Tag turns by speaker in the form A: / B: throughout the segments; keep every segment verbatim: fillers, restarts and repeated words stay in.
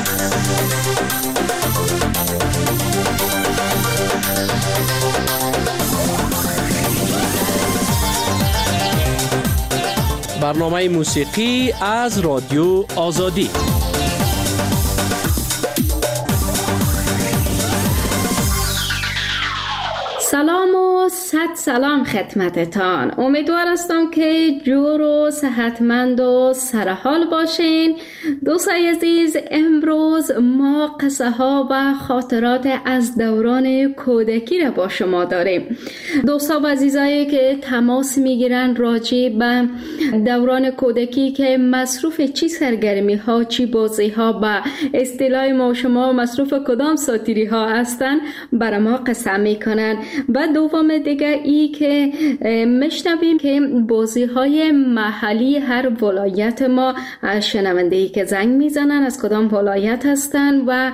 A: برنامه موسیقی از رادیو آزادی.
B: سلام و صد سلام خدمتتان. امیدوار هستم که جور و صحتمند و سرحال باشین. دوستای عزیز، امروز ما قصه ها و خاطرات از دوران کودکی را با شما داریم. دوستا و عزیزایی که تماس میگیرن راجع به دوران کودکی که مصروف چی سرگرمی ها، چی بازی ها، با اصطلاح ما شما مصروف کدام ساتیری ها هستن، برای ما قصه میکنن. و دوم دیگه ای که مشنویم که بازی های محلی هر ولایت ما از شنونده‌ای که زنگ میزنن از کدام ولایت هستن و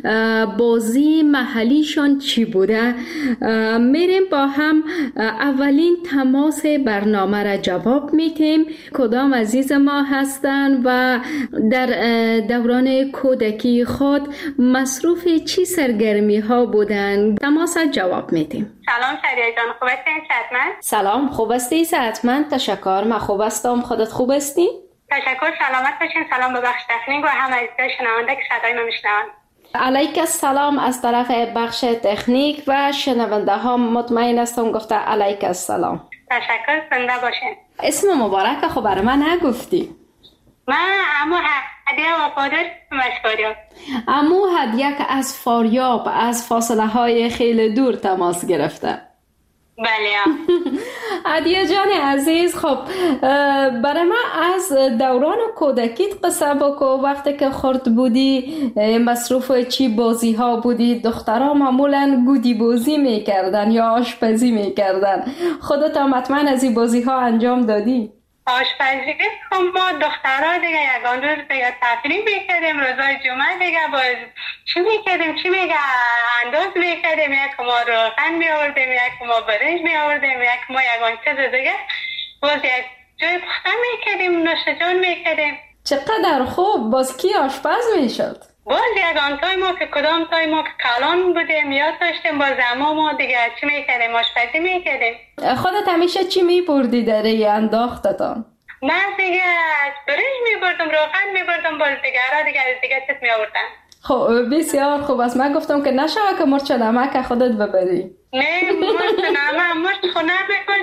B: بازی محلیشان چی بوده. میریم با هم اولین تماس برنامه را جواب میتیم کدام عزیز ما هستن و در دوران کودکی خود مصروف چی سرگرمی ها بودن. تماس جواب میتیم.
C: سلام شریعه جان، خوب هستین؟ صحتمند؟
B: سلام، خوب هستی؟ صحتمند، تشکر. من خوب هستم، خودت خوب هستی؟
C: تشکر، سلامت باشین. سلام به بخش تکنیک و هم عزیزای شنونده که صدای ما میشنوند.
B: علیک السلام از طرف بخش تکنیک و شنونده ها مطمئن هستم گفته علیک السلام.
C: تشکر، زنده باشین.
B: اسم مبارک خب برای من نگفتی.
C: من عمو هدیه وفادار مشکاریاب.
B: عمو هدیه که از فاریاب از فاصله های خیلی دور تماس گرفته.
C: بله.
B: هدیه جان عزیز، خب برای من از دوران کودکیت قصه بکو. وقتی که خرد بودی مصروف چی بازی ها بودی؟ دخترها معمولا گودی بازی میکردن یا آشپزی میکردن. خودت هم حتما از این بازی ها انجام دادی؟
C: آشپزی خب ما دخترها دیگه یگان روز دیگه تفریح میکردیم، روزای جمعه دیگه باز چی میکردیم چی میگه انداز میکردیم، یک ما روغن میآوردیم، یک ما برنج میآوردیم، یک ما یگان چیز دیگه باز یک جای پختن میکردیم، نوش جان میکردیم.
B: چقدر خوب. باز کی آشپز میشد؟
C: باز یگان تای ما که کدام تای ما که کلان بودیم یاد داشتیم، باز اما ما دیگه چی میکردیم؟ آشپزی میکردیم. خودت
B: همیشه چی میبردی در این انداختتان؟
C: من دیگه برنج میبردم، روغن میبردم، باز دیگه را دیگه دیگه چیز میآوردن.
B: خب بسیار خوب. از من گفتم که نشوه که مرچ نمک خودت ببری.
C: نه مرچ نمک مرچ خونه بکن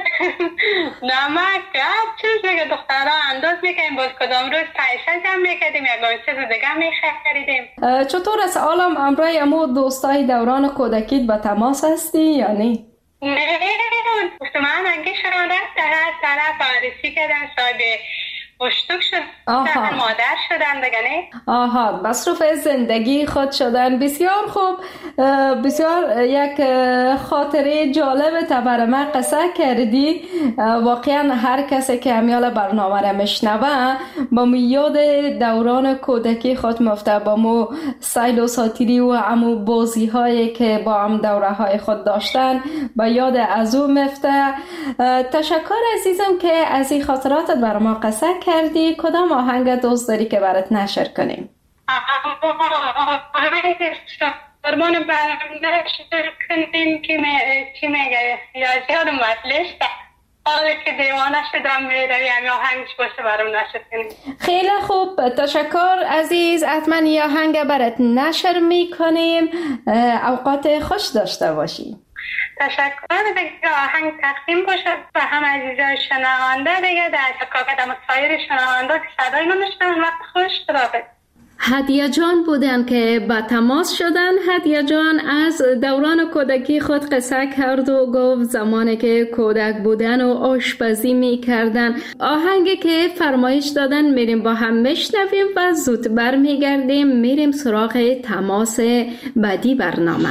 C: نمک هر چیز دیگه دخترها انداز میکنیم. باز کدام روز پیشه جمع میکردیم، یکان چیز دیگه میخریدیم.
B: چطور از عالم امرای امو دوستای دوران کودکیت به تماس هستی یا نه؟
C: نه من انگه شده طرف طرف عرصی کردن صاحب بشتوک شد مادر شدن دیگه نه؟
B: آها، مصروف زندگی خود شدن. بسیار خوب. بسیار یک خاطره جالب برای من قصه کردی. واقعا هر کسی که همیال برنامه را میشنوه با مو یاد دوران کودکی خود مفته، با مو سیل و ساتیری و امو بازی هایی که با هم دوره های خود داشتن با یاد از او مفته. تشکر عزیزم که از این خاطراتت برای ما قصه کردی. کدام آهنگ دوست داری که برات نشر کنیم؟
C: قربان برم نشر کنیم که چی میگه یا زیاد مطلشته حالا که دیوانه شدم میروی همی آهنگش باشه برام نشر کنیم.
B: خیلی خوب، تشکر عزیز. حتما این آهنگ برات نشر میکنیم. اوقات خوش داشته باشی.
C: تشکر دیگه. آهنگ تقدیم باشه و هم عزیزای شنونده دیگه در تکاکدم سایر شنونده که صدای ما نشنون. وقت خوش خداحافظ.
B: هدیه جان بودن که با تماس شدن. هدیه جان از دوران کودکی خود قصه کرد و گفت زمانی که کودک بودن و آشپزی می کردن. آهنگی که فرمایش دادن میریم با هم میشنویم و زود بر میگردیم میریم سراغ تماس بعدی برنامه.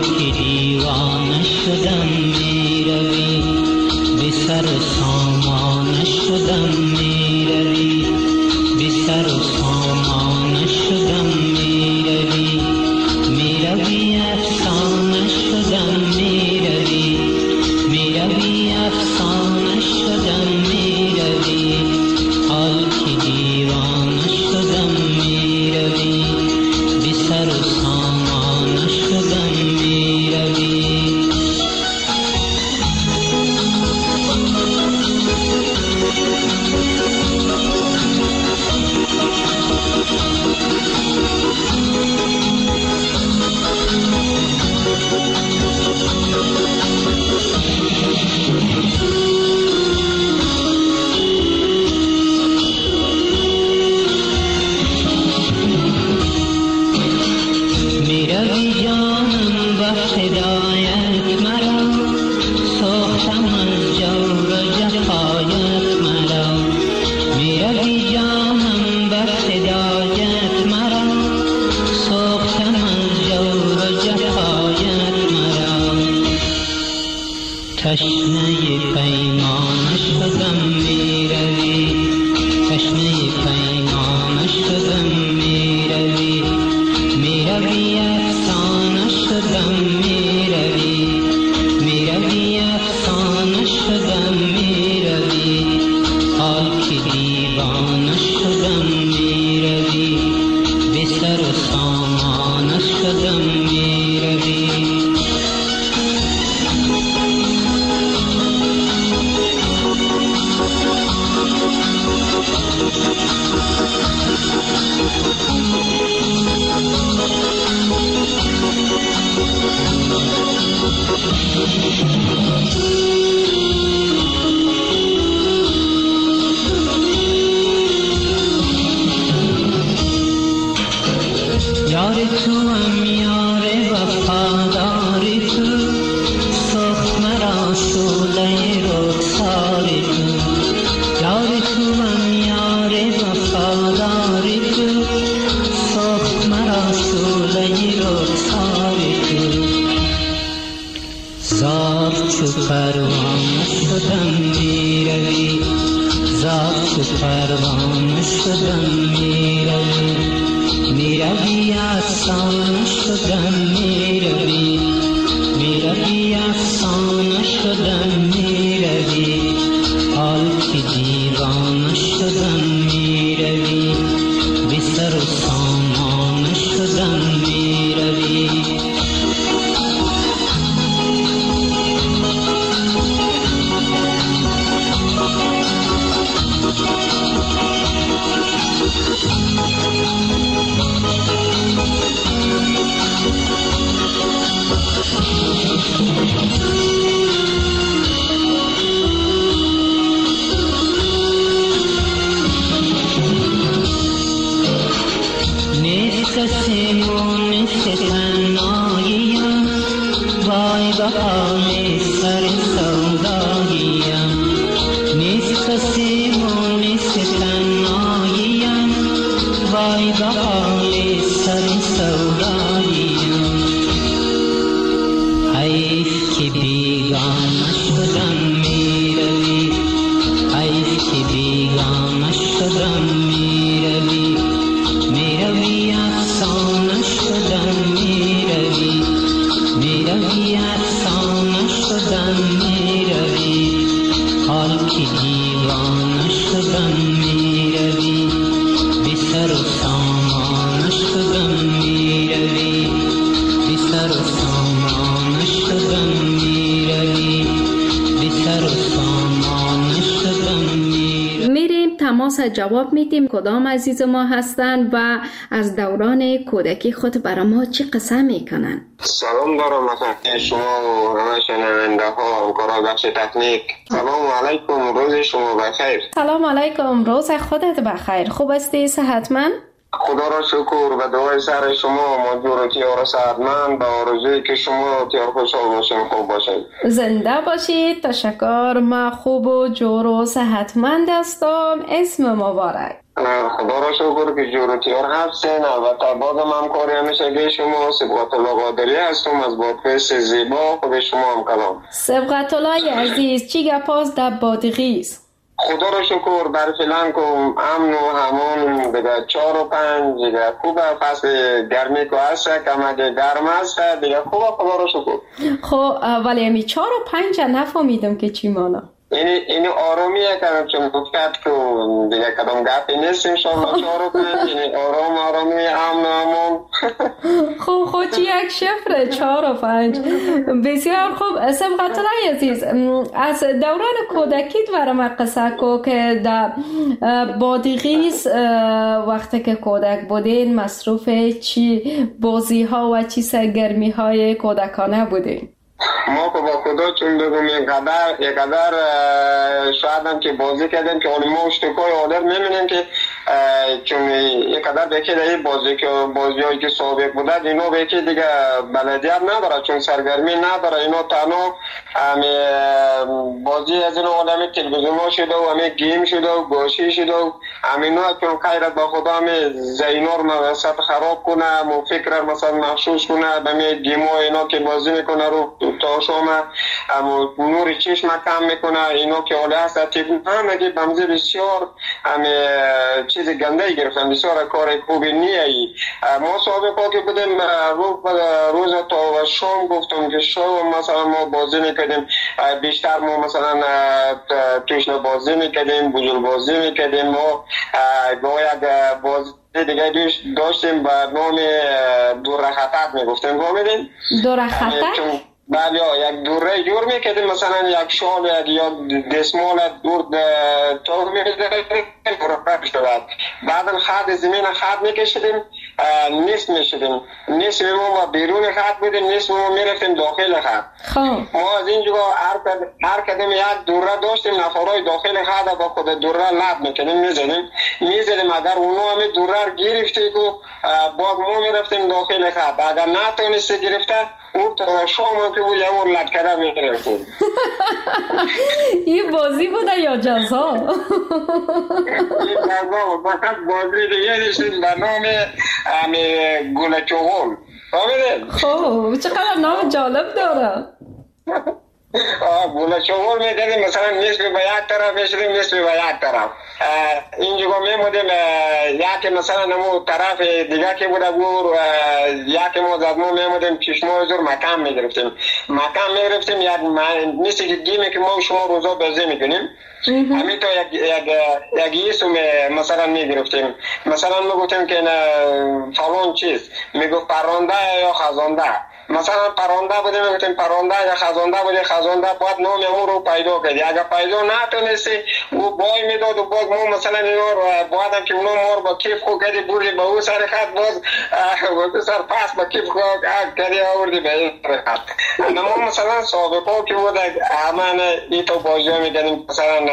D: شدم می روی به سر سامان شدم میروی، بی سر و سامان شدم میروی، میروی افسانه شدم میروی، میروی افسانه شدم میروی، حال که دیوانه شدم میروی، بی سر و سامان شدم میروی. میروی جانم با فدایت مرا، سوختم از جور و جفایت مرا، میروی جانم با فدایت مرا، سوختم از جور و جفایت مرا، تشنه پیمان شدم میروی، تشنه پیمان شدم میروی، میروی افسانه شدم میروی، میروی افسانه شدم میروی، حال که دیوانه شدم میروی، بی سر و سامان شدم میروی. یار تو هم یار وفاداری تو، سخت مرا شعله رخسار تو، یار تو هم یار وفاداری تو، سخت مرا شعله رخسار تو، زار چو پروانه شدم میروی، زار چو پروانه شدم میروی، میروی افسانه شدم میروی، میروی افسانه شدم میروی، حال که دیوانه شدم میروی، بی سر و سامان شدم میروی. نیست کسی و نیست تنهاییم، وای به حال سر سوداییم، نیست کسی و نیست تنهاییم، وای به حال سر سوداییم، حیف که بیگانه شدم میروی، حیف که بیگانه شدم میروی، میروی افسانه شدم میروی، میروی افسانه شدم میروی، حال که دیوانه شدم میروی، بی سر و سامان شدم میروی، بی سر و سامان شدم میروی، بی سر و سامان شدم میروی.
B: میریم تماس جواب میدیم کدام عزیز ما هستند و از دوران کودکی خود برای ما چی قصه میکنن.
E: سلام دارم مثلا شما و همه شنونده ها و کارآگاه تکنیک. سلام علیکم، روز شما بخیر.
B: سلام علیکم، روز خودت بخیر. خوب هستی؟ صحتمند؟
E: خدا را شکر. به دعای سر شما ما جور و تیار صحتمند، به آرزویی که شما تیار خوشحال باشین، خوب باشین،
B: زنده باشید. تشکر. ما خوب و جور و صحتمند هستم. اسم مبارک.
E: خدا را شکر که جور و تیار هستین. البته بازم همکاری همیشگی شما صبغت الله قادری هستم از بادغیس زیبا. خود شما هم کلام.
B: صبغت الله عزیز، چی گپاس در بادغیس؟
E: خدا رو شکر بر فعلا که امن و همون دیگه چهار و پنج دیگه خوبه. فصل گرمی که هست کمک گرم هست دیگه خوبه خدا رو شکر.
B: خب ولی امی چهار و پنج نفهمیدم که چی مانا؟
E: اینی اینی آرامیه که چون گفت که دیگه کدام گپی نیست انشاءالله چهار و پنج اینی آرام آرامی امن امن.
B: خب خود چی یک شفره چهار و پنج بسیار خوب. سبقت الله عزیز از دوران کودکیت برام قصه کو که در بادغیس وقتی که کودک بودین مصروف چی بازی ها و چی سرگرمی های کودکانه بودین؟
E: ما که با خدا چون بگم اینقدر اینقدر شاید هم که بازی کردیم که ما اشتکای آدر میمینیم که چون اینقدر بکی در بازی که بازی هایی که سابق بوده اینا بکی دیگه بلدیت نداره چون سرگرمی نداره. اینا تنها همی بازی از این آدمی تلویزیون ها شده و همی گیم شده و گوشی شده و همینا چون خیرت با خدا همی زینار مقصد خراب کنه و فکر مثلا محسوس کنه همی گیم ها اینا که بازی میکنه رو تا شما اما نور چشم کم میکنه اینا که حالا هست هم اگه بمزه بسیار همه چیز گنده گرفتن بسیار کار خوبی نیایی. ما سابقا که بودیم روز تا شام گفتم که شام مثلا ما بازی میکردیم بیشتر ما مثلا توشن بازی میکردیم بزرگ بازی میکردیم ما با یک بازی دیگه داشتیم به نام دو رخطت میگفتیم گامدیم
B: دو رخطت؟
E: بله یک دوره جور میکردیم مثلا یک شال یا دسمال دور تاغ میکردیم بعدا خط زمین خط میکشیدیم نیست میشدیم نیست ما بیرون خط بودیم نیست ما میرفتیم داخل خط. ما از اینجا هر کدیم یک دوره داشتیم نفرهای داخل خط با خود دوره لب میکنیم میزدیم میزدیم اگر اونو همه دوره گرفته که باز ما میرفتیم داخل خط اگر نتونسته گرفته اون تا شام که بود یه لد کرده میگرفتیم.
B: این بازی بوده یا جزا؟
E: این جزا بود فقط بازی دیگه داشتیم به نام گل چغل.
B: خب چقدر نام جالب داره.
E: گل چغل میدادیم مثلا نصف به یک طرف میشدیم نصف به یک طرف اینجا میمودیم یکی مثلا نمو طرف دیگه که بوده بود یکی ما زد ما میمودیم چشما زور مکم میگرفتیم مکم میگرفتیم یک نیست که گیمه که ما شما روزا بازی میکنیم همین تا یک یک یکیسو مثلا میگرفتیم مثلا میگفتیم که فلان چیز میگفت پرنده یا خزانده مثلا پرنده بودیم میگفتیم پرنده یا خزانده بودیم خزانده باید نام اون رو پیدا کردی اگر پیدا نتونستی او بای میداد و باز ما مثلا اینا رو باید هم که اونو مار با کیف خود کردی بردی با او سر خط باز سر پس با کیف خود کردی آوردی به این سر خط. ما مثلا سابقا که بود همان ای تو بازی ها میدنیم مثلا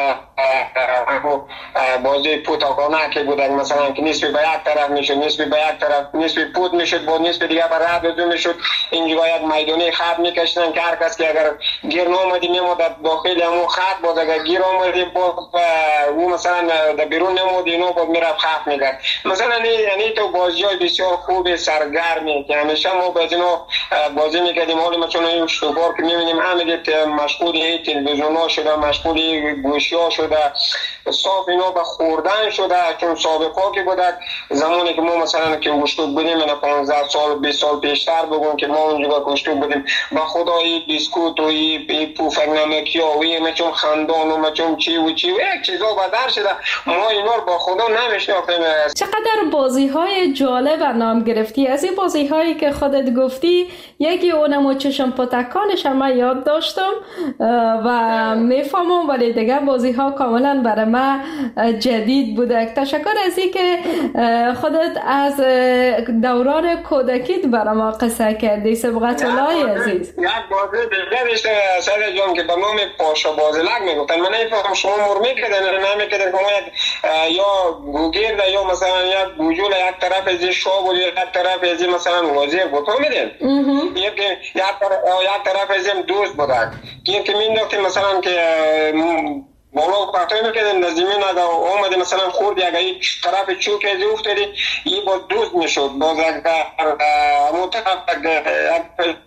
E: بازی پوتاکانه که بود مثلا که نسبی به یک طرف میشد نسبی به یک طرف نسبی پود میشد با نسبی دیگه بر رد دو میشد اینجا یک میدانی خط میکشتن که هر کس که اگر گیر نامدی میمود داخل همون خط باز اگر گیر آمدی باز او مثلا در بیرون نمود اینو باز میرفت خط میکرد مثلا یعنی تو بازی های بسیار خوب سرگرمی که همیشه ما باز اینو بازی میکردیم حالی ما چون این شتوبار که میبینیم همه مشغول این تلویزیون ها شده مشغول گوشی ها شده صاف اینا به خوردن شده چون سابقا که بوده زمانی که ما مثلا که گوشتوب بودیم من پانزده سال بیست سال پیشتر بگم که ما اونجا گوشتوب بودیم با خدایی بیسکوت و این پوفک نمکی ها و این چون خندان و چون چی و چی و یک چیزا بدر شده ما اینا رو با خدا نمیشناختیم.
B: چقدر بازی های جالب نام گرفتی از این بازی هایی که خودت گفتی یکی اونم چشم پتکانش هم یاد داشتم و میفهمم ولی دیگه بازی ها کاملا برای من جدید بوده. تشکر از این که خودت از دوران کودکیت برای ما قصه کردی. سبقت الله عزیز.
E: یک بازی دیگه داشته سر جان که به نام پاشا بازلک میگفتن من نمیفهم شما مر میکردن نه میکردن که ما یک یا گوگیر یا مثلا یک گوجول یک طرف از شاه بود یک طرف از مثلا وزیر بود فهمیدین یک یک طرف از دوست بود که مینداختیم مثلا که بالا پرتای میکردیم نزدیمین اگر آمده مثلا خورد اگر یک طرف چوک ازی افتادی این با دوست میشد باز اگر همون طرف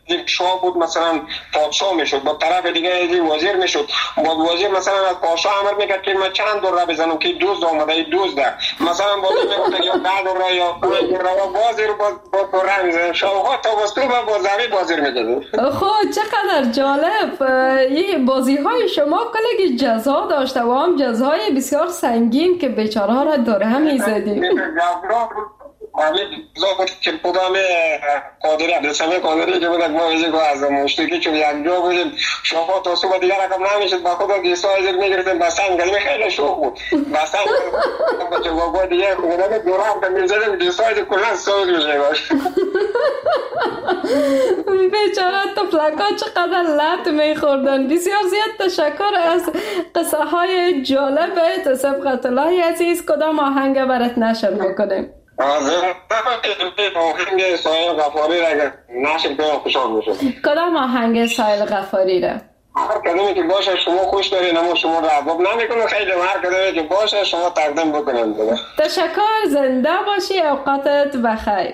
E: شاه بود مثلا پادشاه میشد، با طرف دیگه از وزیر میشد، با وزیر مثلا از پادشاه امر میکرد که من چند دور بزنم که دوز اومده دوز ده مثلا با میگفت یا ده دور یا پنج دور و بازی رو با با رنگ میزنه شاه تا وستو با بازاری بازی میکرد. خب
B: چقدر جالب. این بازی های شما کلی جزا داشته و هم جزای بسیار سنگین که بیچاره ها را داره هم میزدیم.
E: آمی زود که بودم قادری عبدالسلام قادری که بودم ما ویزی که از مشتکی چون یک جا بودیم شما تا صبح دیگر رقم نمیشد با خود گیسا ازید میگردیم بسن گلیم خیلی شوق بود بسن بچه با دیگه خودم دورم که میزدیم گیسا ازید کلن سوز میشه باش.
B: بیچاره طفلکا چقدر لط میخوردن. بسیار زیاد تشکر از قصه های جالب سبقت الله عزیز. کدام آهنگ برات نشر بکنیم؟
E: آهنگ سایل غفاری را اگر نشر کنم خوشحال میشم.
B: کدام آهنگ سایل غفاری را؟
E: هر کدومی که باشه شما خوش دارین اما شما را عباب نمیکنه خیلی هر کدومی که باشه شما تقدیم بکنم.
B: تشکر. زنده باشی. اوقاتت بخیر.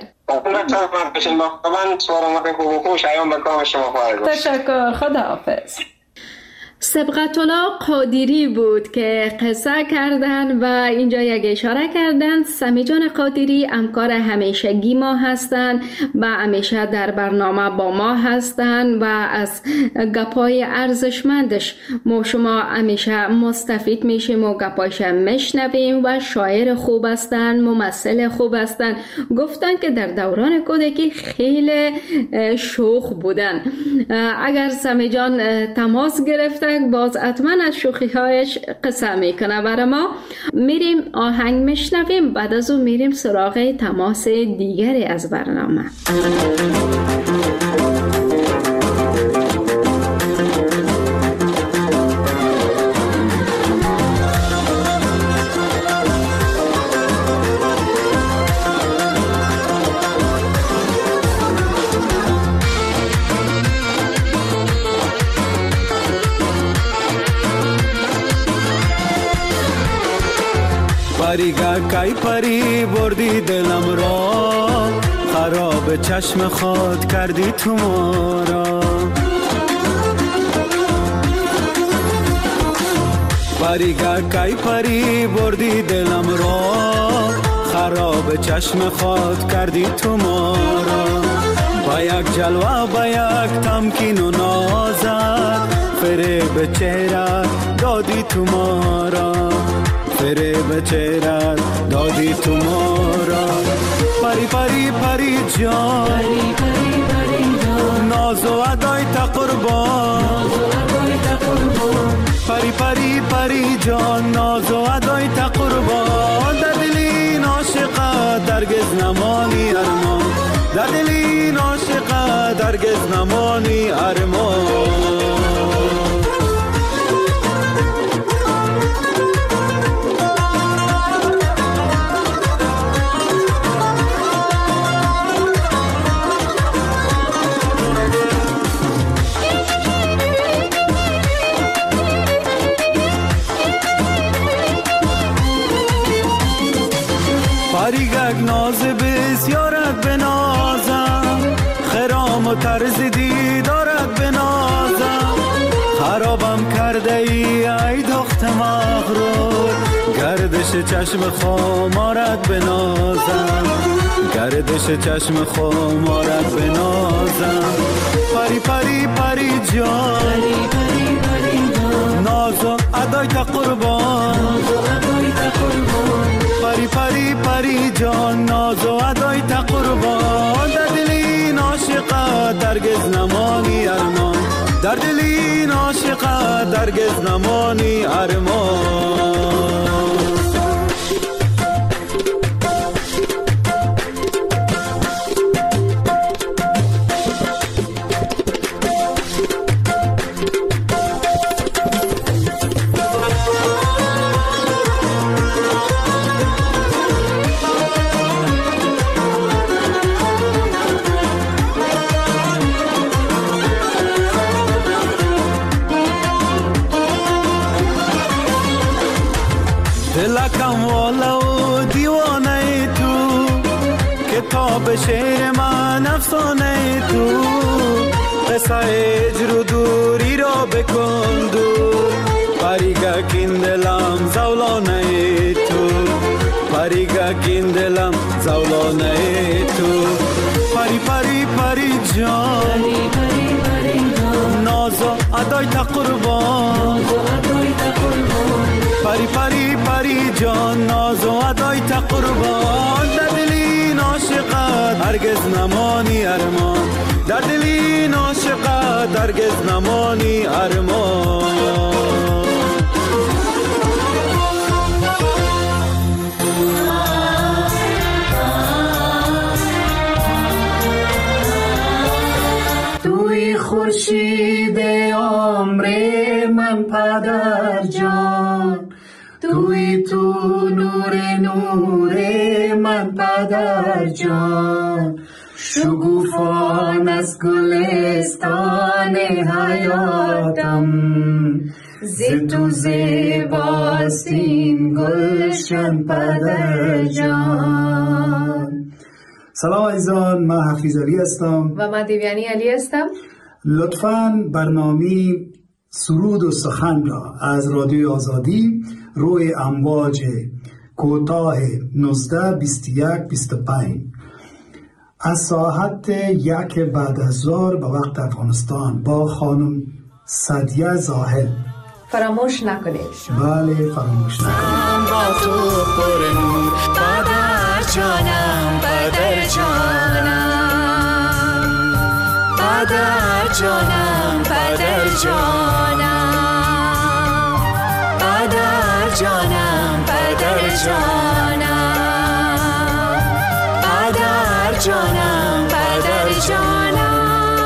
B: تشکر. خدا حافظ. سبقت الله قادری بود که قصه کردن و اینجا یک اشاره کردن. سمی جان قادری همکار همیشگی ما هستند و همیشه در برنامه با ما هستند و از گپای ارزشمندش ما شما همیشه مستفید میشیم و گپایش میشنویم و شاعر خوب هستند، ممثل خوب هستند. گفتن که در دوران کودکی خیلی شوخ بودن. اگر سمی جان تماس گرفته باز حتما از شوخی هایش قصه میکنه برای ما. میریم آهنگ میشنویم، بعد از اون میریم سراغ تماس دیگری از برنامه.
F: پریگا کای پری بردی دلم را، خراب چشم خود کردی تو ما را. پریگا کای پری بردی دلم را، خراب چشم خود کردی تو ما را. با یک جلوه با یک تمکین و نازت فریب چهره دادی تو ما را، فریب چهره دادی تو ما را. پری پری پری جان، پری پری پری جان، ناز و ادای تا قربان، ناز و ادای تا قربان. پری پری پری جان، ناز و ادای تا قربان. در دل این عاشقه درگز نمانی ارمان، در دل این عاشقه درگز نمانی ارمان. پریگک ناز بسیارت بنازم، خرام و طرز دیدارت بنازم. خرابم کرده ای ای دخت مغرور، گردش چشم خمارت بنازم، گردش چشم خمارت بنازم. پری پری پری جان، پری پری پری جان، ناز و ادای تا قربان، ناز و ادای تا قربان. پری پری پری جان، ناز و ادای تا قربان. در دل این عاشقه درگز نمانی ارمان، در دل این عاشقه درگز نمانی ارمان. دلکم والا و دیوانه تو کتاب شعر من افسانه تو، قصه هجر و دوری را بکن دور. پریگه کین دلم زولانه تو، پریگه کین دلم زولانه تو. پری پری پری جان نازو ادای تا قربان، پری پری پری جان نازو ادای تا قربان. در دلی عاشقت هرگز نمانی ارمان، در دلی عاشقت هرگز نمانی ارمان.
G: توی خورشید عمر من پدر جان، توی تو نور نور من پدر جان. شگوفان از گلستان حیاتم، ز تو زیباست این گلشن پدر جان.
H: سلام عزیزان، من حفیظ علی هستم
I: و من دیویانی علی هستم.
H: لطفاً برنامه سرود و سخن را از رادیوی آزادی روی امواج کوتاه نوزده بیست و یک بیست و پنج از ساعت یک بعد از ظهر به وقت افغانستان با خانم سعدیه زاهد
I: فراموش نکنید.
H: بله فراموش نکنید.
G: با تو پر نور پدر جانم، پدر جانم، پدر جانم، پدر جانم، پدر جانم، پدر جانم، پدر جانم، پدر جانم.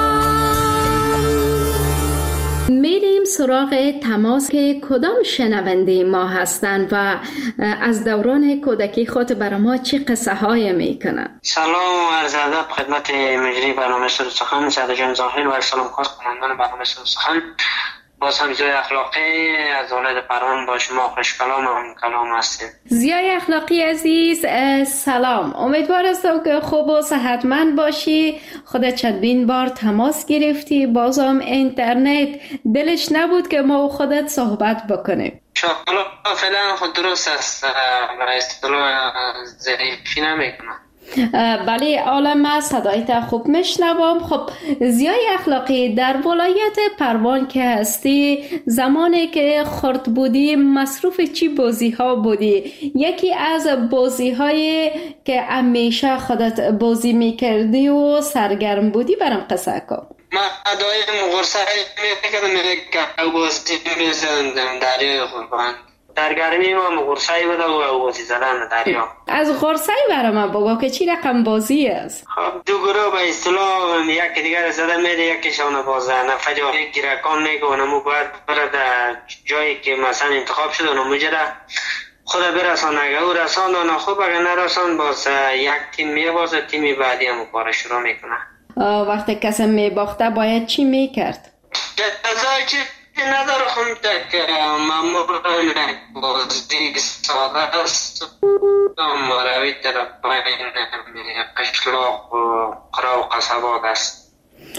B: میریم سراغ تماس که کدام شنونده ما هستند و از دوران کودکی خود برای ما چه قصه های میکنن.
J: سلام و عرض ادب خدمت مجری برنامه سرود سخن سعد جان زاهد و سلام خاص کنندگان برنامه سرود سخن. باز هم زیای اخلاقی از اولاد پروان با شما خوش کلام و هم کلام هستیم.
B: زیای اخلاقی عزیز سلام، امیدوار هستم که خوب و صحتمند باشی. خودت چندین بار تماس گرفتی، بازم اینترنت دلش نبود که ما و خودت صحبت بکنیم.
J: شاءالله فعلا خود درست است، برای اصطلاح ضعیفی نمیکنم.
B: بله عالم صدایت خوب میشنوم. خب زیای اخلاقی، در ولایت پروان که هستی زمانی که خرد بودی مصروف چی بازی ها بودی؟ یکی از بازی های که همیشه خودت بازی میکردی و سرگرم بودی برام قصه کن.
J: ما دایم غرصه میکردم که بازی میزدم دریای قربان. در گرمی ما غرصه‌ای بود و بازی زدن دریا. از
B: غرصه‌ای برای من بگو که چی رقم بازی است؟
J: خب دو گروه به اصطلاح یکی دیگر زده میده، یکیشون بازه نفر یک گیرکان میگه اونمو باید بره در جایی که مثلا انتخاب شده اونمو جده خود برسان. اگه او رسان اون خوب، اگه نرسان باز یک تیم میبازه، تیمی بعدی هم کار شروع میکنه.
B: وقتی کسی میباخته باید چی میکرد؟
J: جزای چی نداره خود که مامور بازی ساده است مروی در بین قشلاق و قرا و قصبات است.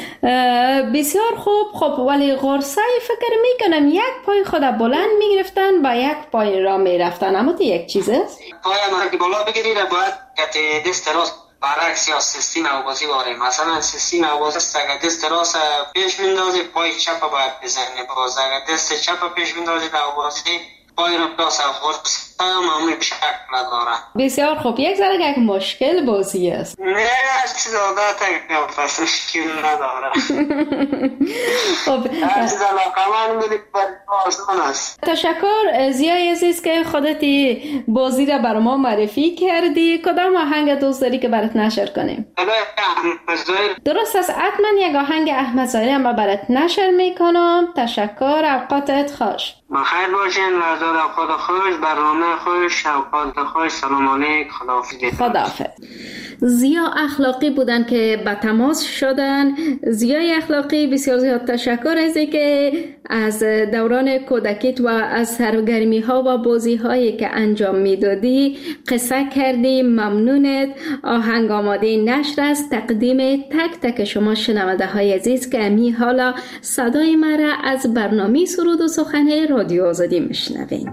B: بسیار خوب. خب ولی غرصه فکر میکنم یک پای خود بلند میگرفتن با یک پای را میرفتن، اما تو یک چیز است
J: پای ما که بالا بگیری باید که دست راست برعکس یا سیستم آوازی واره. مثلا سیستم آوازی است اگر دست راست پیش میندازی پای چپ باید بزنی، باز اگر دست چپ پیش میندازی در آوازی پای رو راست غرصه معمولی شکل نداره.
B: بسیار خوب. یک ذره یک مشکل بازی است.
J: نه چیز عادت که پس مشکل نداره.
B: خب
J: هر چیز علاقه من بودی برای آسان است.
B: تشکر زیای عزیز که خودتی بازی را برای ما معرفی کردی. کدام آهنگ دوست داری که برات نشر کنیم؟ درست است، حتما یک آهنگ احمد ظاهری هم برات نشر میکنم. تشکر، اوقاتت خوش.
J: بخیر باشین، لحظات اوقات خوش، برنامه خوش، اوقات خوش. سلام علیک، خداحافظ.
B: خداحافظ. زیا اخلاقی بودن که به تماس شدن. زیای اخلاقی، بسیار زیاد تشکر از اینکه از دوران کودکیت و از سرگرمی ها و بازی هایی که انجام میدادی قصه کردی. ممنونت. آهنگ آماده نشر است تقدیم تک تک شما شنونده های عزیز که امی حالا صدای مرا از برنامه سرود و سخن رادیو آزادی میشنوین.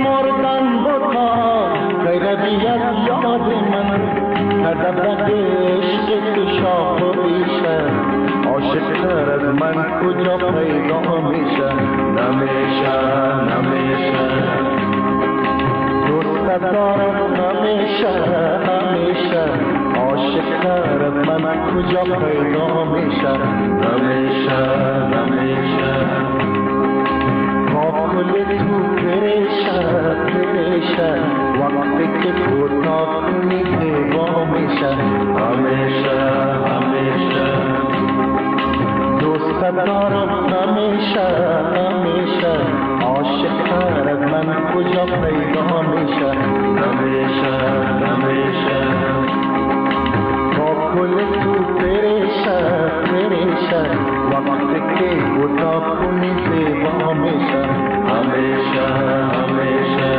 K: مردن بوتا غیربی از یاد من ندم عشق تو شاخ و بیشه عاشق تر از من کجا پیدا میشه نمیشه نمیشه دوست دارم همیشه همیشه عاشق تر از من کجا پیدا میشه نمیشه نمیشه کل تو پریشه پریشه وقتی که کوتا کنی زیبا میشه همیشه همیشه دوست دارم همیشه همیشه عاشق تر از من کجا پیدا میشه همیشه همیشه با کل تو پریشه پریشه وقتی که کوتا کنی زیبا میشه همیشه همیشه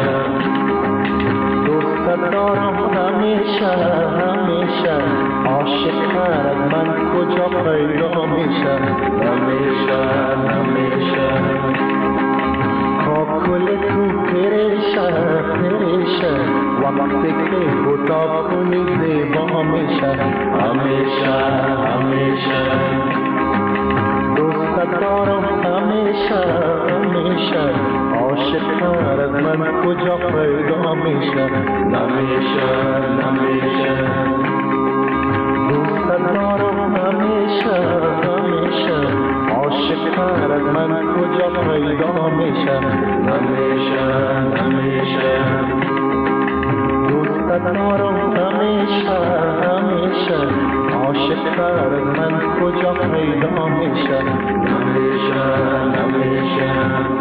K: دوست دارم همیشه همیشه عاشق تر از من کجا پیدا میشه همیشه همیشه با کل تو پریشه پریشه وقتی که کوتا کنی زیبا میشه همیشه همیشه دوست دارم همیشه همیشه عاشق تر از من کجا پیدا میشه نمیشه نمیشه دوست دارم همیشه همیشه عاشق تر از من کجا پیدا میشه نمیشه نمیشه دوست دارم همیشه همیشه عاشق تر از من کجا پیدا میشه نمیشه نمیشه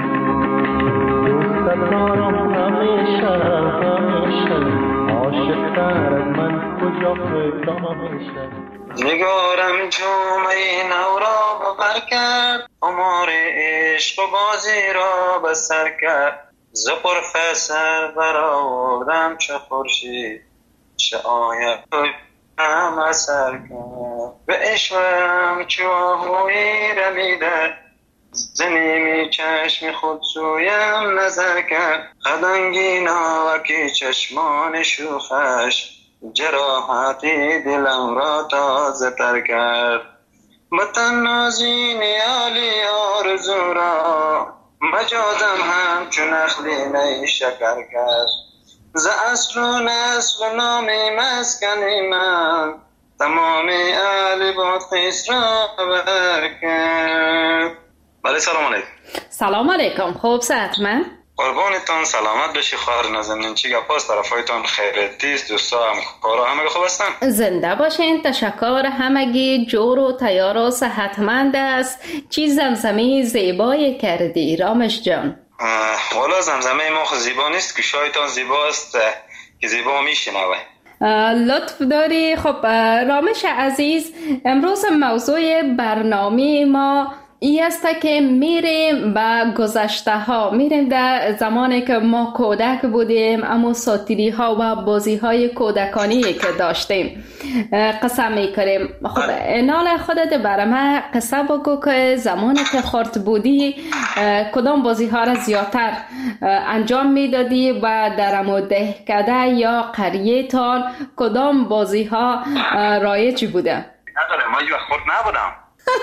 K: دوست دارم همیشه همیشه عاشق تر از من کجا پیدا میشه
L: نگارم جمعه نو را ببر کرد امور عشق و بازی را بسر کرد ز قرف سر برآوردم چه خورشید چه آید هم اثر کرد به عشقم چو آهویی رمیده ز نیمی چشم خود سویم نظر کرد خدنگی ناوکی چشمان شوخش جراحتی دلم را تازه تر کرد به تنازی نیالی آرزو را مجادم هم چون نخلی نی شکر کرد ز اصل و نسل و نامی مسکنی من تمام اهل بادخیز را بر کرد. بله سلام علیکم.
B: سلام علیکم. خوب صحتمند؟
L: قربانتان سلامت بشی خواهر نازنین. چی گپاست؟ طرفایتان خیریتی است؟ دوستا همکارا همگی خوب هستن؟
B: زنده باشین. تشکر. همگی جور و تیار و صحتمند است. چی زمزمه زیبایی کردی رامش جان؟
L: والا زمزمه ما خود زیبا نیست که شایتان زیباست که زیبا میشنوه.
B: لطف داری. خب رامش عزیز، امروز موضوع برنامه ما این است که میریم به گذشته ها، میریم در زمانی که ما کودک بودیم، اما ساتیری ها و بازی های کودکانی که داشتیم قصه میکنیم. خب انال خودت برای من قصه بگو که زمانی که خرد بودی کدام بازی ها را زیادتر انجام میدادی و در امو دهکده یا قریه تان کدام بازی ها رایج بوده؟
L: نداره، ما یه خرد نبودم.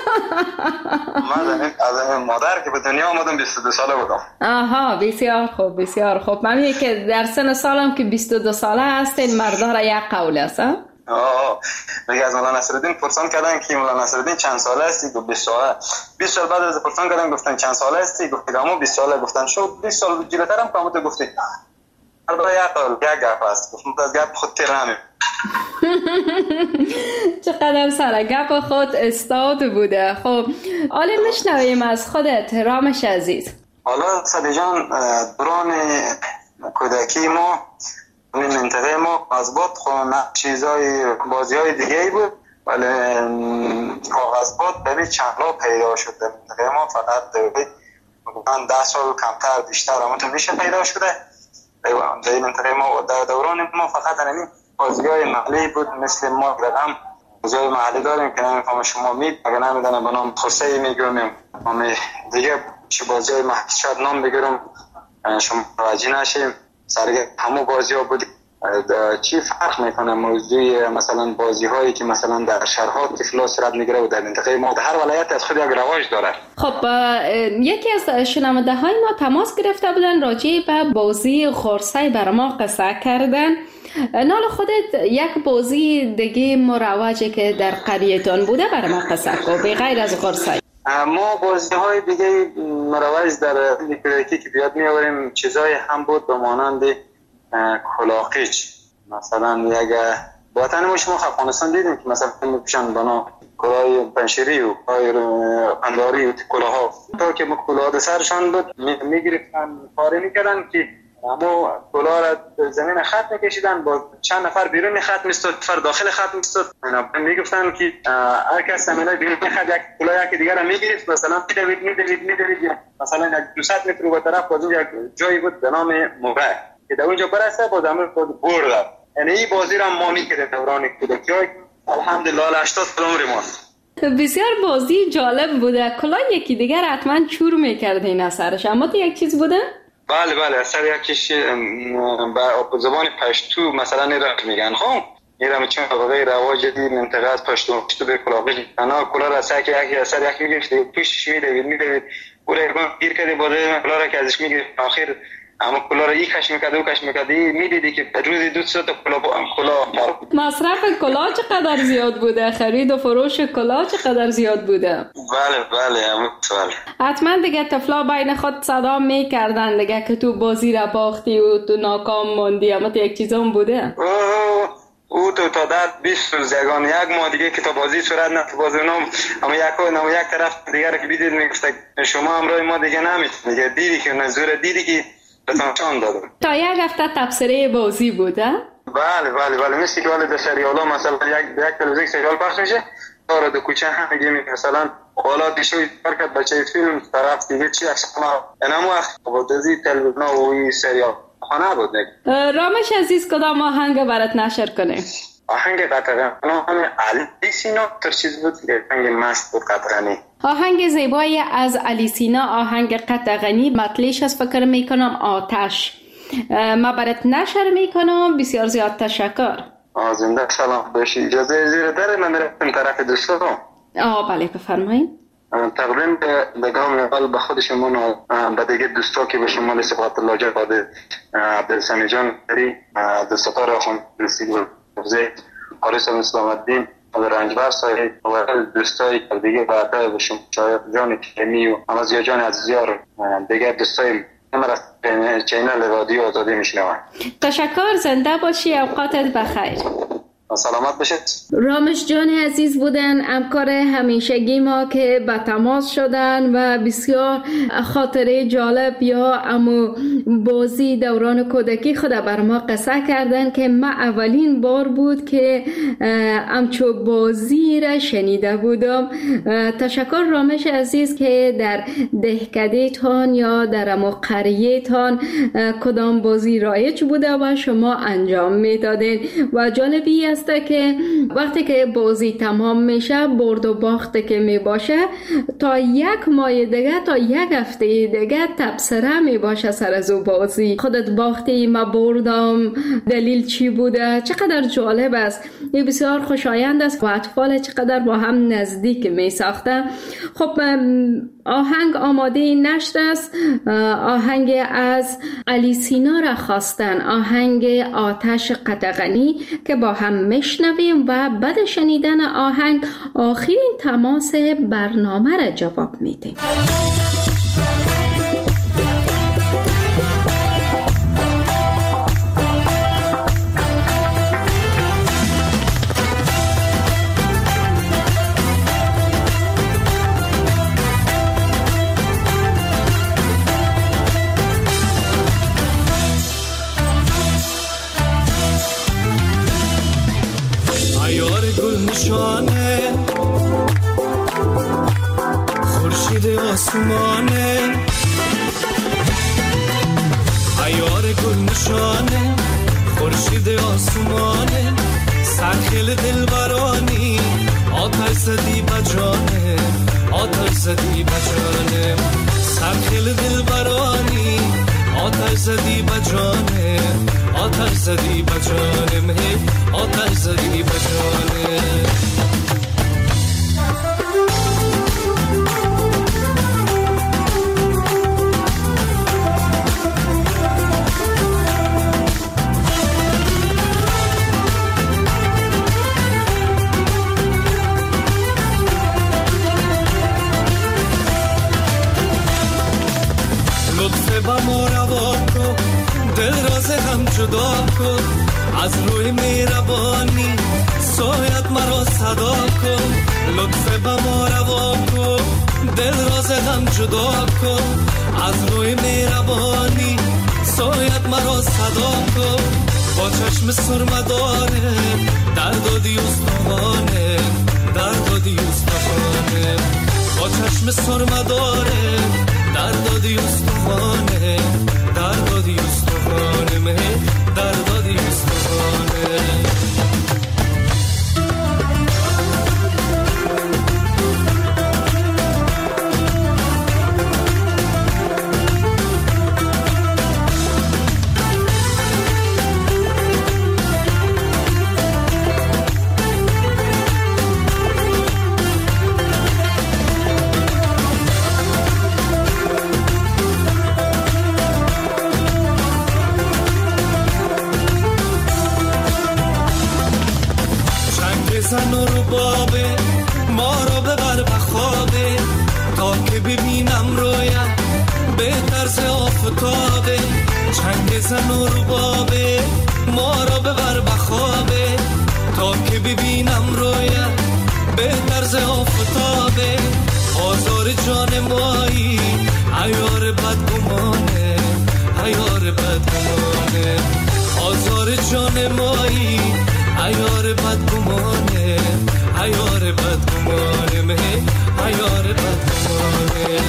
L: من از مادر که به دنیا آمدم بیست و دو ساله بودم.
B: آها، بسیار خوب بسیار خوب. من میگه که در سن سالم که بیست و دو ساله هستین مردا را یک قول است.
L: آه میگه از مولانا نصرالدین پرسان کردن که مولانا نصرالدین چند ساله هستی؟ گفت بیست ساله. بیست سال بعد از پرسان کردن گفتن چند ساله هستی؟ گفت گامو بیست ساله. گفتن شو بیست سال جلوترم کامو تو گفتی. هر برای یک قول یک گپ است. گفتم از گپ خود تیرم.
B: چقدر سر گپ خود استاد بوده. خب حالا میشنویم از خودت رامش عزیز.
L: حالا صدی جان دوران کودکی ما این منطقه ما قصبات خونه چیزای بازی های دیگه ای بود، ولی کاغذبات به چندلا پیدا شد. منطقه ما فقط من ده سال کمتر بیشتر همون میشه پیدا شده. در منطقه ما در دوران ما فقط همین بازی های محلی بود، مثل ما رقم بازی های محلی داریم که نمیفهم شما مید اگر نمیدنه به نام خسته میگونیم. همه دیگه چه بازی های محلی شاید نام بگیرم شما متوجه نشیم سرگرم همه بازی ها بودیم. چی فرق میکنه موضوع مثلا بازی هایی که مثلا در شهرها طفلا صورت میگیره و در منطقه ما در هر ولایت از خود یک رواج داره؟
B: خب یکی از شنونده های ما تماس گرفته بودن راجع به بازی خرسای بر ما قصه کردن. نال خودت یک بازی دیگه مروجه که در قریتان بوده بر ما قصه کو به غیر از خرسای؟
L: ما بازی های دیگه مروج در دیکریتی که بیاد میآوریم چیزای هم بود به مانند کلاقیچ. مثلا یک وطن ما شما افغانستان دیدیم که مثلا میپوشن بنا کلاه پنشیری و انداری و کلاها تا که کلاه سرشان بود میگرفتن پاره میکردن که اما کلاه را زمین خط میکشیدن با چند نفر بیرون خط میستاد نفر داخل خط میستاد میگفتن که هر کس زمینای بیرون خط یک کلاه یکی دیگر را میگرفت مثلا میدوید میدوید میدوید مثلا یک دویست متر به طرف باز یک جایی بود به نام موقع که در اونجا برسه با زمین خود برد. یعنی این بازی را ما میکردیم دوران کودکی های الحمدلله هشتاد سال عمر ماست.
B: بسیار بازی جالب بوده. کلاه یکی دیگر حتما چور میکرده این اثرش، اما تو یک چیز بوده؟
L: بله بله اثر یکیش با زبان پشتو مثلا نیرک میگن خب نیرم چون بقیه رواج دی منطقه از پشتو پشتو به کلاقیش انا کلاه را سعی که یکی اثر یکی میگرفته پوشش میدوید میدوید اوره گیر کرده بازه کلاه را که ازش میگرفت آخر اما کلاه را یک کش میکرده و کش میکرده میدیدی که روزی دو سه تا کلاه کلاه
B: مصرف کلاه چقدر زیاد بوده؟ خرید و فروش کلاه چقدر زیاد بوده؟
L: بله بله بله
B: حتما دیگه طفلا بین خود صدا میکردن دیگه که تو بازی را باختی و تو ناکام موندی، اما تو یک چیز هم بوده؟
L: اوه او تو تا در بیست روز یگان یک ماه دیگه که تا بازی صورت نه بازی نام اما یک اما یک طرف دیگر که بیدید میگفت شما همراه ما دیگه نمیتونید دیگه دیدی که نزور دیدی که بتانشان دادم. تا
B: یک هفته تبصره بازی بوده؟
L: بله بله بله مثل که در سریال ها مثلا یک یک تلویزیون سریال پخش میشه داره دو کوچه هم میگه مثلا حالا دیشوی برکت بچه فیلم طرف دیگه چی اکشن ها اینم وقت بودزی تلویزیون ها و این سریال خانه بود.
B: رامش عزیز کدام آهنگ برات نشر کنه؟
L: آهنگ قطرانی علی سینا تر چیز بود که آهنگ مست بود قطرانی.
B: آهنگ زیبایی از علی سینا آهنگ قطرانی مطلعش از فکر میکنم آتش ما برات نشر میکنم. بسیار زیاد تشکر.
L: زنده سلام باشی. اجازه زیر داره من رفتم طرف دوستان.
B: آه بله بفرمایید.
L: تقریبا به گام اول به خود شما و دیگه دوستا که به شما صفات الله جواد عبدالسمی جان داری دوستار آخوند رسید و زید حارس اسلام الدین و رنجبر صاحب و دوستای دیگه بعد به شما شاید جان کمی و همازیا جان عزیزیار دیگه دوستای من از چینل رادیو آزادی میشنوم.
B: تشکر. زنده باشی. اوقاتت بخیر.
L: سلامت باشید.
B: رامش جان عزیز بودن همکار همیشگی ما که به تماس شدن و بسیار خاطره جالب یا امو بازی دوران کودکی خود بر ما قصه کردن که ما اولین بار بود که همچو بازی را شنیده بودم. تشکر رامش عزیز که در دهکده تان یا در امو قریه تان کدام بازی رایج بوده و شما انجام میدادین و جالبی است که وقتی که بازی تمام میشه برد و باخته که میباشه تا یک ماه دیگه تا یک هفته دیگه تبصره میباشه سر از او بازی. خودت باختی ما بردم دلیل چی بوده. چقدر جالب است. این بسیار خوشایند است و اطفال چقدر با هم نزدیک میساخته. خب آهنگ آماده نشده است. آهنگ از علی سینا را خواستن، آهنگ آتش قطغنی که با هم میشنویم و بعد شنیدن آهنگ آخرین تماس برنامه را جواب میدیم.
F: نشانه خورشید آسمانه عیار گل نشانه خورشید آسمانه سرخیل دلبرانی آتش زدی بجانه آتش زدی بجانه سرخیل دلبرانی آتش زدی بجانه آتش زدی بجانه مه آتش زدی بجانه
M: با ما روا کن دل راز هم جدا کن از روی مهربانی سایت مرا صدا کن لطف با ما روا کن دل راز هم جدا کن از روی مهربانی سایت مرا صدا کن با چشم سرمداره دردادی استخوانه دردادی استخوانه با چشم سرمداره دردادی استخوانه دردادی استخوانه مه دردادی استخوانه زن و ربابه ما رو ببر بخوابه تا که ببینم رویم به طرز آفتابه چنگ زن و ربابه ما رو ببر بخوابه تا که ببینم رویم به طرز آفتابه آزار جان مایی عیار بدگمانه عیار بدگمانه آزار جان مایی عیار بدگمانه عیار بدگمانه مه عیار بدگمانه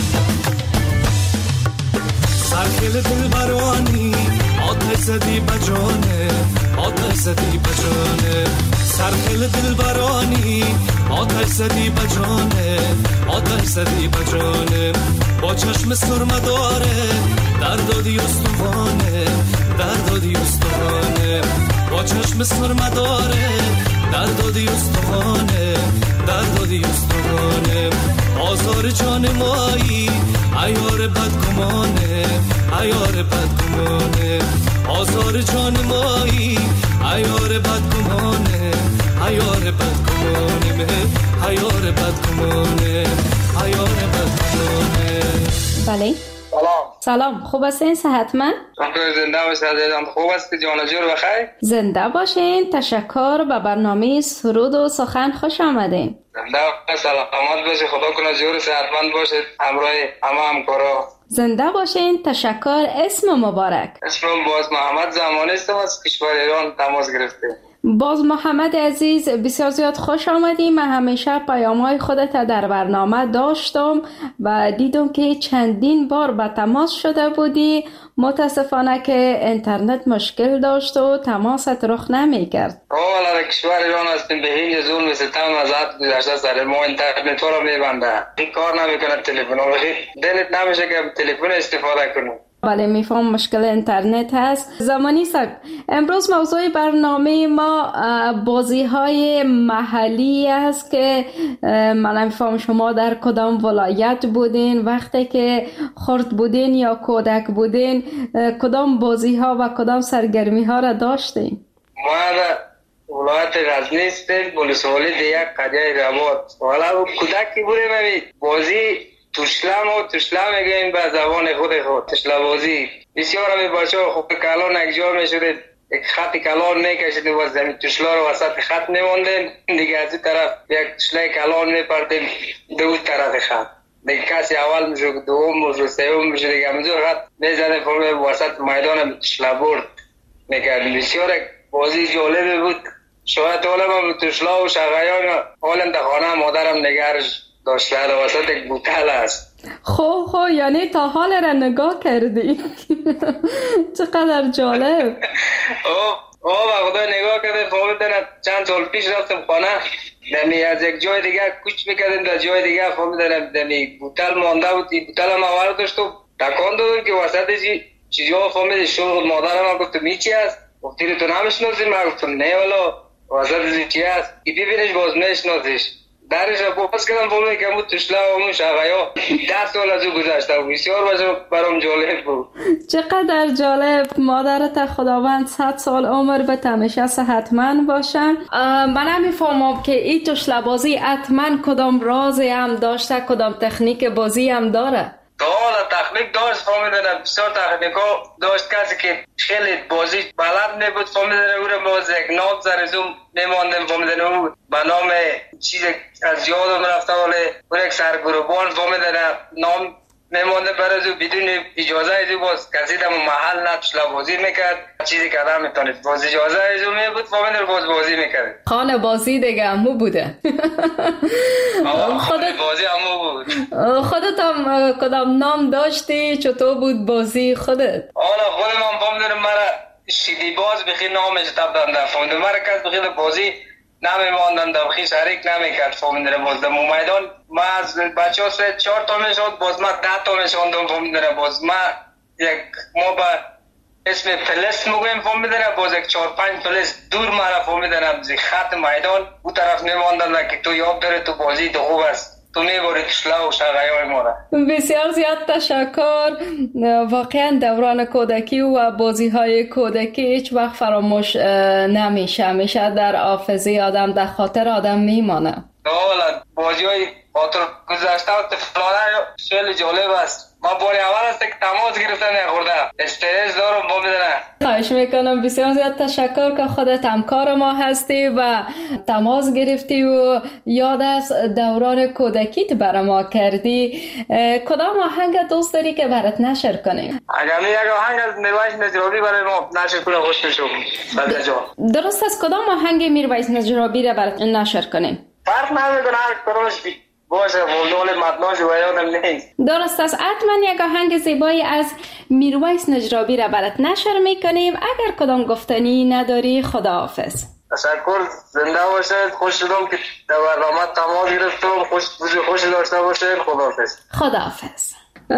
M: سرخیل دل برانی آتش زدی بجانه آتش زدی بجانه سرخیل دل برانی آتش زدی بجانه آتش زدی بجانه با چشم سرمداره دردادی استخوانه دردادی استخوانه با چشم سرمداره دردادی استخوانه دردادی استخوانه آزار جان مایی عیار بدگمانه عیار بدگمانه آزار جان مایی عیار بدگمانه عیار بدگمانه مه عیار بدگمانه عیار بدگمانه.
B: بله
E: سلام
B: سلام، خوب هستین؟ صحتمند؟
E: زنده باشید. خوب است جان جور بخیر.
B: زنده باشین. تشکر. به برنامه سرود و سخن خوش آمدین.
E: زنده و سلامت باشید. خدا کنه جور صحتمند باشید همراه همه همکارا.
B: زنده باشین. تشکر. اسم مبارک؟
E: اسمم باز محمد زمانی است، از کشور ایران تماس گرفتیم.
B: باز محمد عزیز بسیار زیاد خوش آمدیم. من همیشه پیام‌های خودت در برنامه داشتم و دیدم که چندین بار به تماس شده بودی. متاسفانه که اینترنت مشکل داشت و تماست رخ نمی کرد.
E: والا در کشور ایران هستیم، به هیچ ظلم ستم از حد گذشته سر ما اینترنت رو میبنده، این کار نمیکنه تلفن رو، دلت نمیشه که تلفن استفاده کنیم.
B: بله میفهم مشکل اینترنت هست. زمانی صاحب، امروز موضوع برنامه ما بازی های محلی است که من نمیفهم شما در کدام ولایت بودین وقتی که خرد بودین یا کودک بودین، کدام بازی ها و کدام سرگرمی ها را داشتین؟
E: ما در ولایت غزنی هستیم، ولسوالی دیگر قریه رباط. والا کودکی بودیم بازی توشلم و توشلم میگیم به زبان خود خود توشله بازی. بسیار همی بچه ها خوب کلان اکجار میشده، یک خط کلان میکشید و زمین توشله رو وسط خط میموندن، دیگه از این طرف یک توشله کلان میپردیم دو طرف خط، دیگه کسی اول میشه دوم میشه سوم میشه دیگه همینجور خط میزنه فرم وسط میدان توشله برد میکردیم. بسیار بازی جالبی بود. شاید حالا من توشله و شغایان حالا در خانه مادرم نگرش داشته در وسط یک بوتل است.
B: خو خو یعنی تا حال را نگاه کردی؟ چقدر جالب.
E: اوه اوه خدا نگاه کرده فهمیدن چند سال پیش رفتم خانه دمی از یک جای دیگه کوچ میکردیم در جای دیگه فهمیدن دمی بوتل مانده بود. بوتل هم اول داشت و تکان دادم که وسط
N: چیزی ها فهمیدی شغل مادر من گفتم این چی است؟ گفتی تو نمیشناسی؟ من گفتم نه والا واسه چی است؟ ای ببینش باز نشناسیش درش را باز کردم فهمیدم که همون تشلا و همون شغایا ده سال از او گذشته بود. بسیار برام جالب بود.
B: چقدر جالب. مادرت خداوند صد سال عمر به همیشه صحتمند باشن. من نمیفهمم که این تشلا بازی حتما کدام رازی هم داشته، کدام تکنیک بازی هم داره.
N: حالا تکنیک داشت فهمیدن، بسیار تکنیک ها داشت. کسی که خیلی بازی بلد نبود فهمیدن او را باز یک نام زرزوم میماندن فهمیدن او به نام چیز از یادم رفته ولی اون یک سرگروبان فهمیدن نام میمانده برای او بدون اجازه از او باز کسی در محل نتشلا بازی میکرد چیزی که آدم میتونید باز اجازه از او میبود فهمیدن باز بازی میکرد.
B: خانه بازی دیگه همو بوده.
N: خودت بازی همو بود.
B: خودت هم کدام نام داشتی؟ چطور بود بازی خودت؟
N: حالا خودم هم فهمیدن مرا شیدی باز بخی نامش تبدن فهمیدن مرا کس بخی بازی نمیماندن در بخی شریک نمیکرد فهمیدن باز در میدان ما از بچه ها سه چهار تا میشوند باز ما ده تا میشوندم فهمیدن باز ما یک ما با اسم پلس مگویم فهمیدن باز یک چهار پنج پلس دور مرا فهمیدن زی خط میدان او طرف میماندن که تو یاد داره تو بازی تو خوب است تو میباری تشلا و شغایای ما را.
B: بسیار زیاد تشکر. واقعا دوران کودکی و بازی های کودکی هیچ وقت فراموش نمیشه، میشه در حافظه آدم، در خاطر آدم میمانه.
N: حالا بازی های خاطر گذشته و تفلانه خیلی جالب است. ما باری اول است که تماس گرفتن نخورده استرس دارم با میدنه.
B: خواهش میکنم. بسیار زیاد تشکر که خودت همکار ما هستی و تماس گرفتی و یاد از دوران کودکیت برای ما کردی. کدام آهنگ دوست داری که برات نشر کنیم؟
N: اگر می یک آهنگ از میرویس نجرابی برای ما نشر کنه خوش میشم.
B: درست است. کدام آهنگ میرویس نجرابی را برات نشر کنیم؟
N: فرق نمیکنه هر کدامش باشه مولول متناش و یادم نیست.
B: درست است. حتما یک آهنگ زیبایی از میرویس نجرابی را برات نشر میکنیم. اگر کدام گفتنی نداری خداحافظ.
N: تشکر. زنده باشید. خوش شدم که در برنامه تماس گرفتم. خوش خوش داشته باشید. خداحافظ.
B: خداحافظ.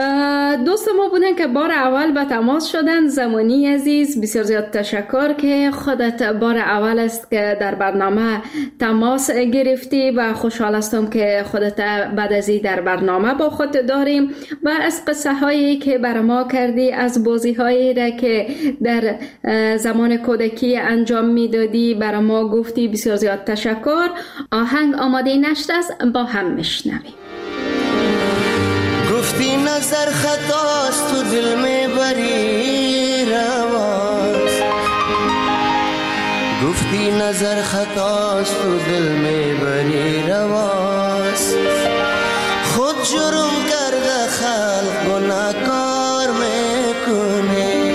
B: دوست ما بودن که بار اول به تماس شدن. زمانی عزیز بسیار زیاد تشکر که خودت بار اول است که در برنامه تماس گرفتی و خوشحال هستم که خودت بعد از این در برنامه با خود داریم و از قصه هایی که بر ما کردی، از بازی هایی را که در زمان کودکی انجام میدادی بر ما گفتی. بسیار زیاد تشکر. آهنگ آماده نشده است، با هم میشنویم.
O: گفتی نظر خطاست تو دل میبری رواست، گفتی نظر خطاست تو دل میبری رواست. خود جرم کرده خلق گناهکار میکنه،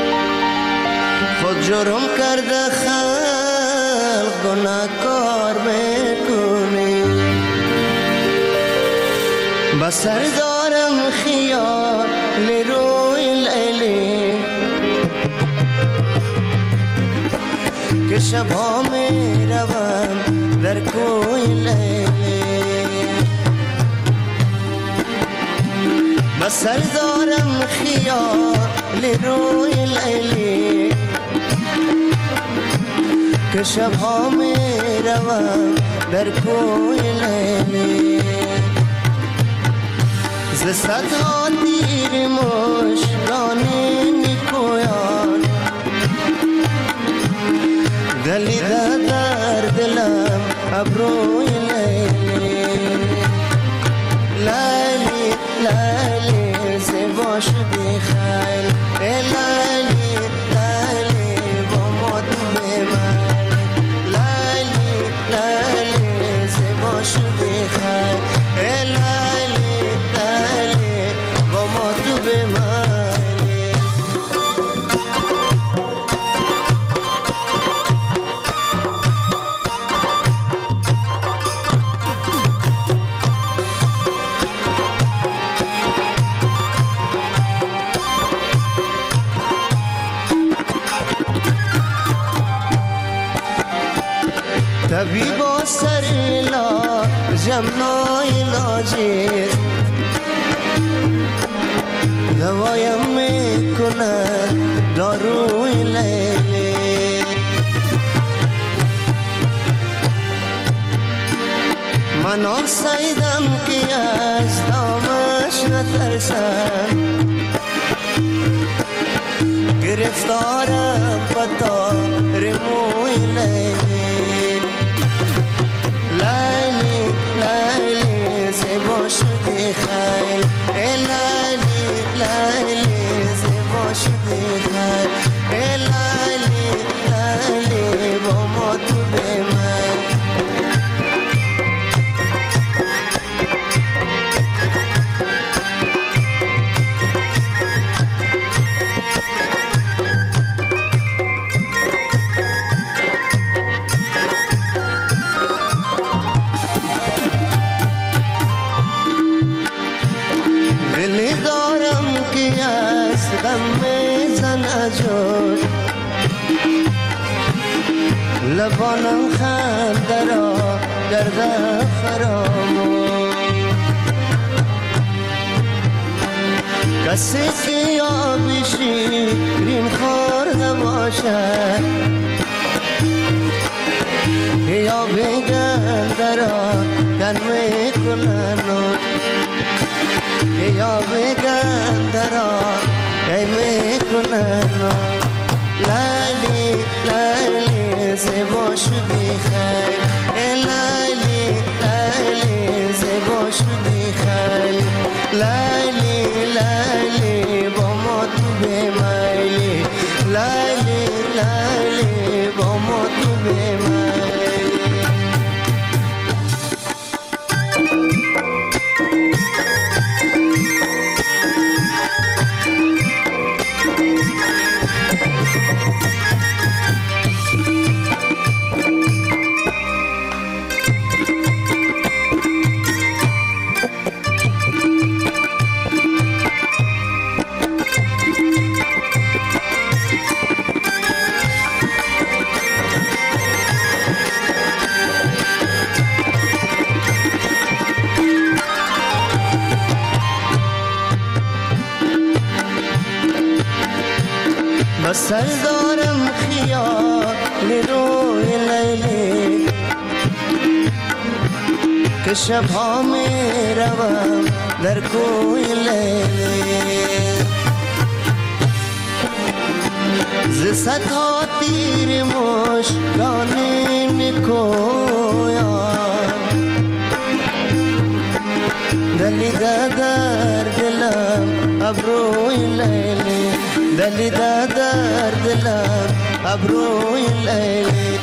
O: خود جرم کرده خلق گناهکار میکنه. بسر دارم خیال روی لیلی که شبها می روم در کوی لیلی. بسر دارم خیال روی لیلی که شبها می روم در کوی لیلی. ز صدها تیر مشکانی نیکویان دلیده در دلم ابروی لیلی. لیلی لیلی زیبا شدی خیل، لیلی لیلی با ما تو بمن. لیلی لیلی زیبا شدی خیل، لیلی با ما تو بمانی. طبیبا سر علاجم ناعلاجی، دوایم میکنی کند داروی لیلی. من آسایدم که از دامش نترسم، گرفتارم بطار موی لیلی. لیلی لیلی زیبا شدی خیل، لیلی لیلی زیبا شدی خیل، لیلی لیلی با ما تو به من. دلی دارم که از غم میزن اجور، لبانم خنده را گرده فراموش. کسی که یابی شیرین خورده باشد، یا بگنده را کن میکنن، یا بگنده را کن میکنن. لیلی لیلی زیبا شدی خیل، لیلی لیلی زیبا شدی خیل، لیلی لیلی با ما تو بمیلی، لیلی لیلی با ما تو بمیلی. سر دارم خیال روی لیلی، که شبها می روم در کوی لیلی. ز صدها تیر مشکانی می کویم، دلیده در دلم ابروی لیلی، دلیده در دلم ابروی لیلی.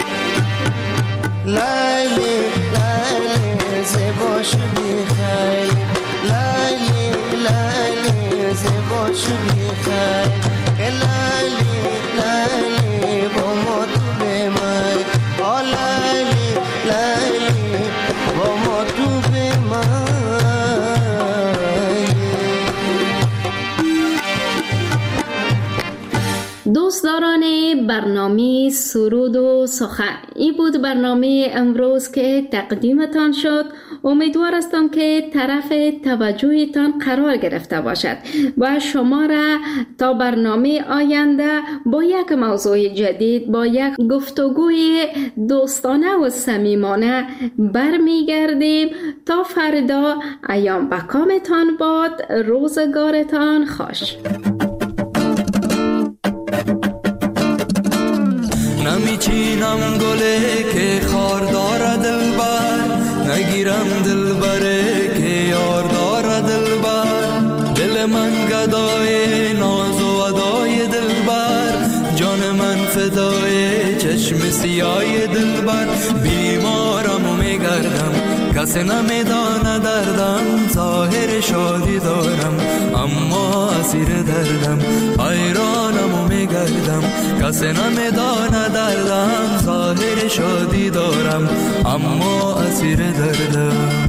O: لیلی لیلی زیبا شدی خیل، لیلی لیلی زیبا شدی خیل، لیلی لیلی با ما تو بمای، آ لیلی لیلی با ما تو بمای.
B: دوستداران برنامه سرود و سخن، این بود برنامه امروز که تقدیمتان شد. امیدوار هستم که طرف توجهتان قرار گرفته باشد و شما را تا برنامه آینده با یک موضوع جدید، با یک گفتگوی دوستانه و صمیمانه برمیگردیم. تا فردا ایام بکامتان باد، روزگارتان خوش.
M: نمیچینم گله که خار داره دلبر، نگیرم دلبره که یار داره دلبر. دل من گدای ناز و ادای دلبر، جان من فدای چشم سیای دلبر. بیمارم و میگردم کسی نمیدانه دردم، ظاهر شادی دارم اما اسیر دردم. حیرانم و میگردم کسی نمیدانه دردم، ظاهر شادی دارم اما اسیر دردم.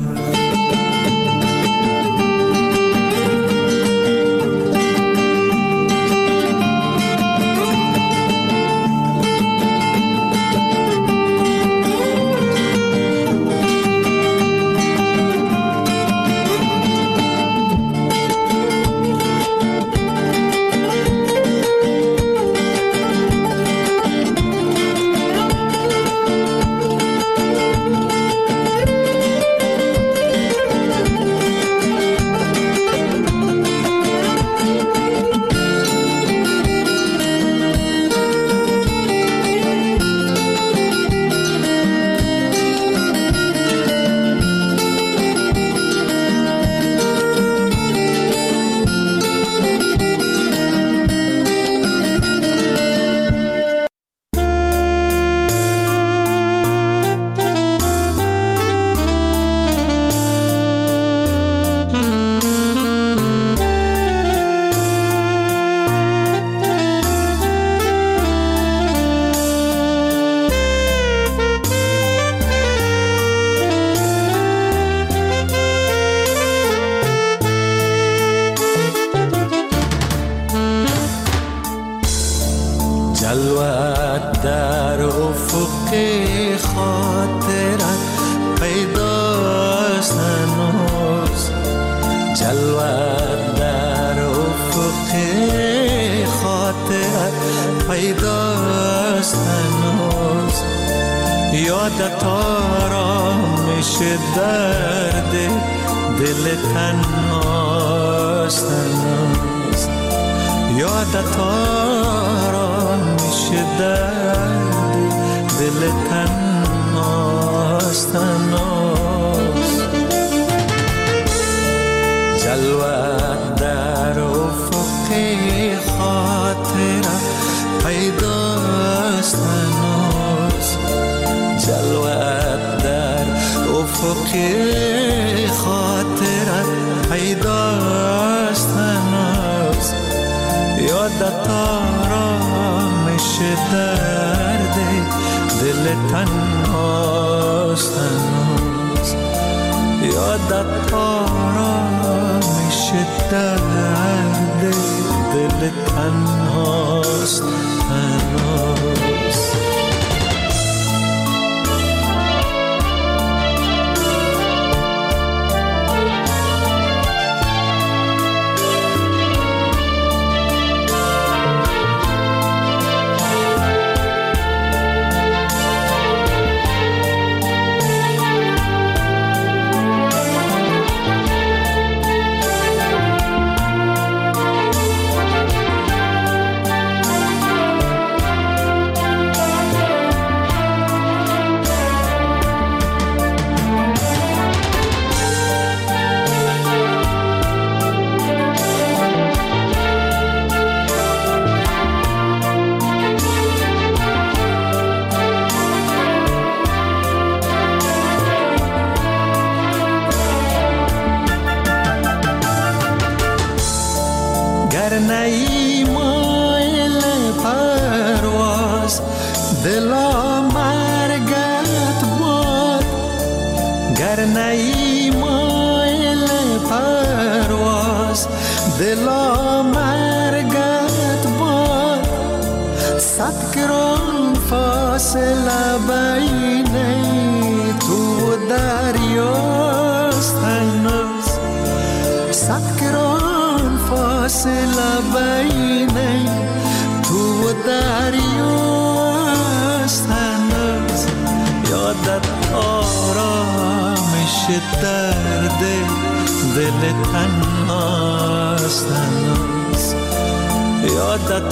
F: جلوت در افق خاطرت پیداست هنوز، جلوت در افق خاطرت پیداست هنوز. یادت آرامش درد دل تنهاست هنوز، یادت آرامش درد دل تنهاست هنوز. جلوت در افق خاطرت پیداست هنوز، جلوت در افق خاطرت پیداست هنوز. یادت آرامش درد دل تنهاست هنوز، یادت آرامش درد دل تنهاست هنوز.
P: دلا مرگت باد، صد گران فاصله بین تو و دریاست هنوز، صد گران فاصله بین تو و دریاست هنوز. یادت آرامش درد دل تنهاست هنوز، یادت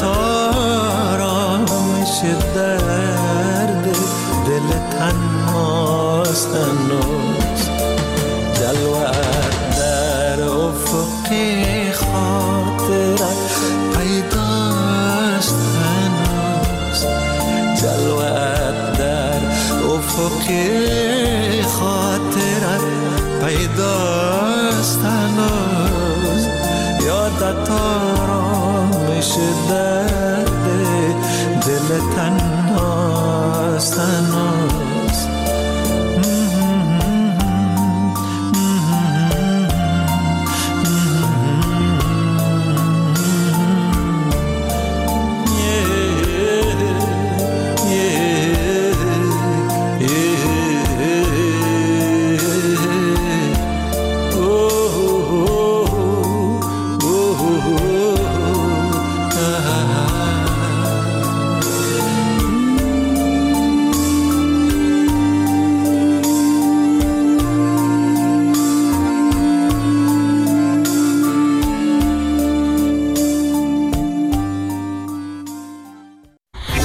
P: آرامش درد دل تنهاست هنوز. جلوت در افق خاطرت پیداست هنوز، جلوت در افق خاطرت پیداست